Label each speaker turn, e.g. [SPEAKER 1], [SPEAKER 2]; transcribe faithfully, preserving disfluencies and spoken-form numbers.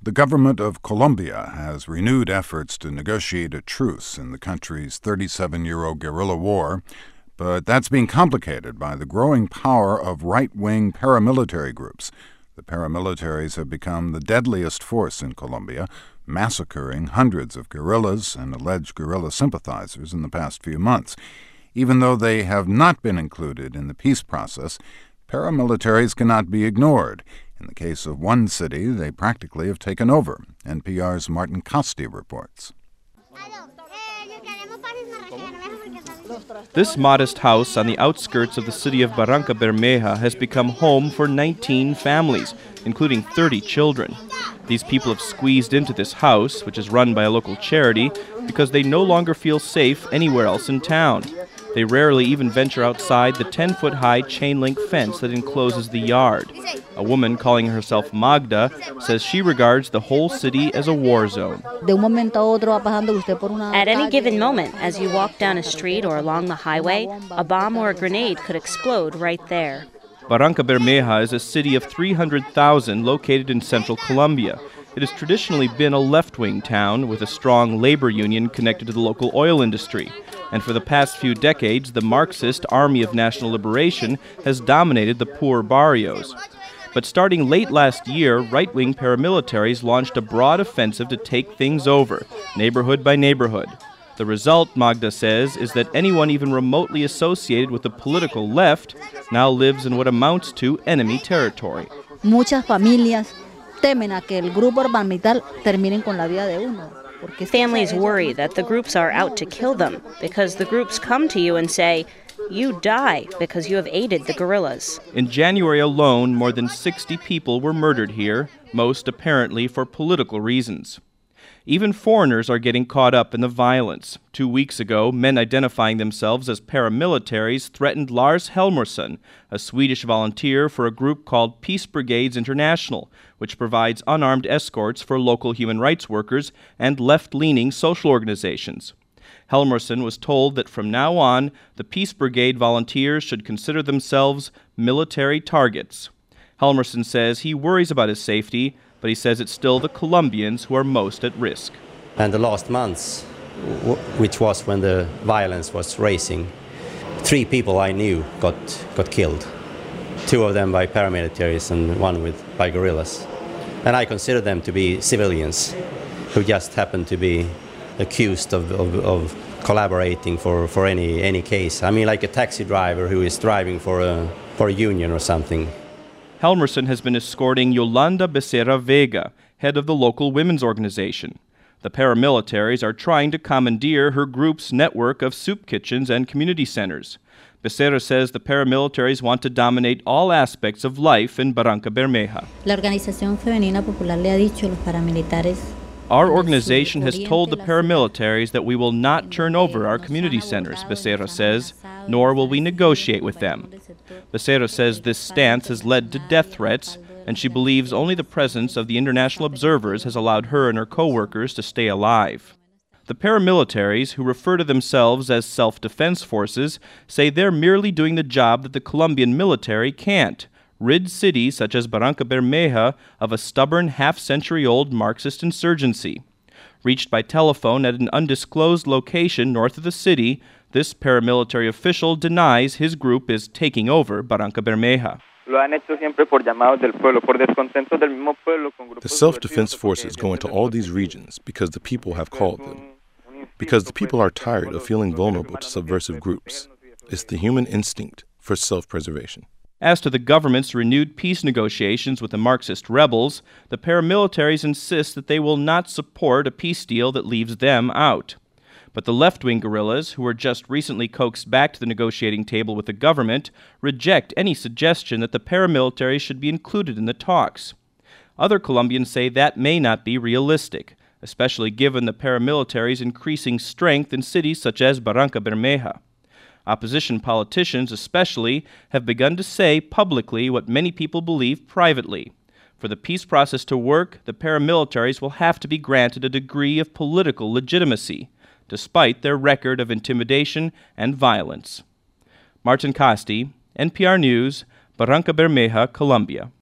[SPEAKER 1] The government of Colombia has renewed efforts to negotiate a truce in the country's thirty-seven-year-old guerrilla war, but that's being complicated by the growing power of right-wing paramilitary groups. The paramilitaries have become the deadliest force in Colombia, massacring hundreds of guerrillas and alleged guerrilla sympathizers in the past few months. Even though they have not been included in the peace process, paramilitaries cannot be ignored. In the case of one city, they practically have taken over. N P R's Martin Casti reports.
[SPEAKER 2] This modest house on the outskirts of the city of Barranca Bermeja has become home for nineteen families, including thirty children. These people have squeezed into this house, which is run by a local charity, because they no longer feel safe anywhere else in town. They rarely even venture outside the ten-foot-high chain-link fence that encloses the yard. A woman calling herself Magda says she regards the whole city as a war zone.
[SPEAKER 3] At any given moment, as you walk down a street or along the highway, a bomb or a grenade could explode right there.
[SPEAKER 2] Barranca Bermeja is a city of three hundred thousand located in central Colombia. It has traditionally been a left-wing town with a strong labor union connected to the local oil industry. And for the past few decades, the Marxist Army of National Liberation has dominated the poor barrios. But starting late last year, right-wing paramilitaries launched a broad offensive to take things over, neighborhood by neighborhood. The result, Magda says, is that anyone even remotely associated with the political left now lives in what amounts to enemy territory.
[SPEAKER 4] Muchas familias temen a que el grupo paramilitar terminen con la vida de uno.
[SPEAKER 3] Families worry that the groups are out to kill them because the groups come to you and say, "You die because you have aided the guerrillas."
[SPEAKER 2] In January alone, more than sixty people were murdered here, most apparently for political reasons. Even foreigners are getting caught up in the violence. Two weeks ago, men identifying themselves as paramilitaries threatened Lars Helmersson, a Swedish volunteer for a group called Peace Brigades International, which provides unarmed escorts for local human rights workers and left-leaning social organizations. Helmersson was told that from now on, the Peace Brigade volunteers should consider themselves military targets. Helmersson says he worries about his safety, but he says it's still the Colombians who are most at risk.
[SPEAKER 5] And the last months, which was when the violence was racing, three people I knew got got killed. Two of them by paramilitaries and one with by guerrillas. And I consider them to be civilians who just happened to be accused of, of, of collaborating for, for any, any case. I mean, like a taxi driver who is driving for a, for a union or something.
[SPEAKER 2] Helmersson has been escorting Yolanda Becerra Vega, head of the local women's organization. The paramilitaries are trying to commandeer her group's network of soup kitchens and community centers. Becerra says the paramilitaries want to dominate all aspects of life in Barranca Bermeja.
[SPEAKER 4] La Organización Femenina Popular le ha dicho a los paramilitares.
[SPEAKER 2] Our organization has told the paramilitaries that we will not turn over our community centers, Becerra says, nor will we negotiate with them. Becerra says this stance has led to death threats, and she believes only the presence of the international observers has allowed her and her co-workers to stay alive. The paramilitaries, who refer to themselves as self-defense forces, say they're merely doing the job that the Colombian military can't: rid cities such as Barranca Bermeja of a stubborn half-century-old Marxist insurgency. Reached by telephone at an undisclosed location north of the city, this paramilitary official denies his group is taking over Barranca Bermeja.
[SPEAKER 6] The self-defense forces go into all these regions because the people have called them. Because the people are tired of feeling vulnerable to subversive groups. It's the human instinct for self-preservation.
[SPEAKER 2] As to the government's renewed peace negotiations with the Marxist rebels, the paramilitaries insist that they will not support a peace deal that leaves them out. But the left-wing guerrillas, who were just recently coaxed back to the negotiating table with the government, reject any suggestion that the paramilitaries should be included in the talks. Other Colombians say that may not be realistic, especially given the paramilitaries' increasing strength in cities such as Barranca Bermeja. Opposition politicians, especially, have begun to say publicly what many people believe privately. For the peace process to work, the paramilitaries will have to be granted a degree of political legitimacy, despite their record of intimidation and violence. Martin Casti, N P R News, Barranca Bermeja, Colombia.